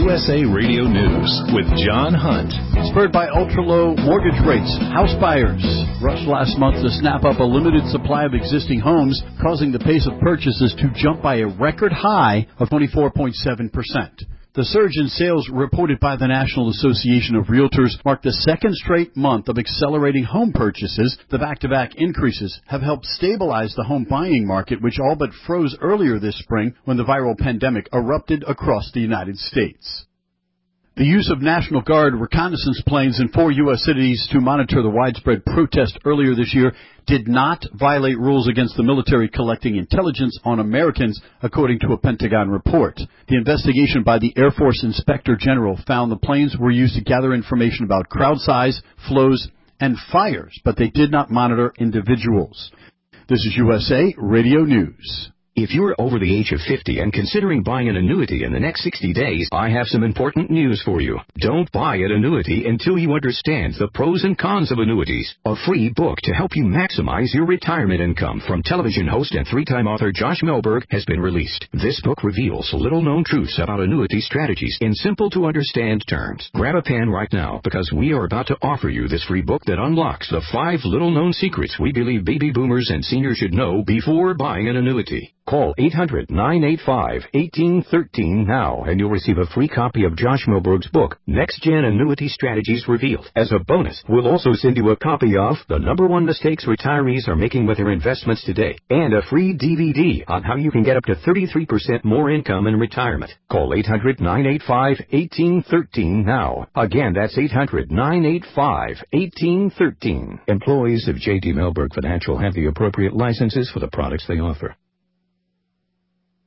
USA Radio News with John Hunt. Spurred by ultra-low mortgage rates, house buyers rushed last month to snap up a limited supply of existing homes, causing the pace of purchases to jump by a record high of 24.7%. The surge in sales reported by the National Association of Realtors marked the second straight month of accelerating home purchases. The back-to-back increases have helped stabilize the home buying market, which all but froze earlier this spring when the viral pandemic erupted across the United States. The use of National Guard reconnaissance planes in 4 U.S. cities to monitor the widespread protest earlier this year did not violate rules against the military collecting intelligence on Americans, according to a Pentagon report. The investigation by the Air Force Inspector General found the planes were used to gather information about crowd size, flows, and fires, but they did not monitor individuals. This is USA Radio News. If you're over the age of 50 and considering buying an annuity in the next 60 days, I have some important news for you. Don't buy an annuity until you understand the pros and cons of annuities. A free book to help you maximize your retirement income from television host and 3-time author Josh Melberg has been released. This book reveals little-known truths about annuity strategies in simple-to-understand terms. Grab a pen right now because we are about to offer you this free book that unlocks the 5 little-known secrets we believe baby boomers and seniors should know before buying an annuity. Call 800-985-1813 now, and you'll receive a free copy of Josh Melberg's book, Next Gen Annuity Strategies Revealed. As a bonus, we'll also send you a copy of The #1 Mistakes Retirees Are Making with Their Investments Today, and a free DVD on how you can get up to 33% more income in retirement. Call 800-985-1813 now. Again, that's 800-985-1813. Employees of J.D. Melberg Financial have the appropriate licenses for the products they offer.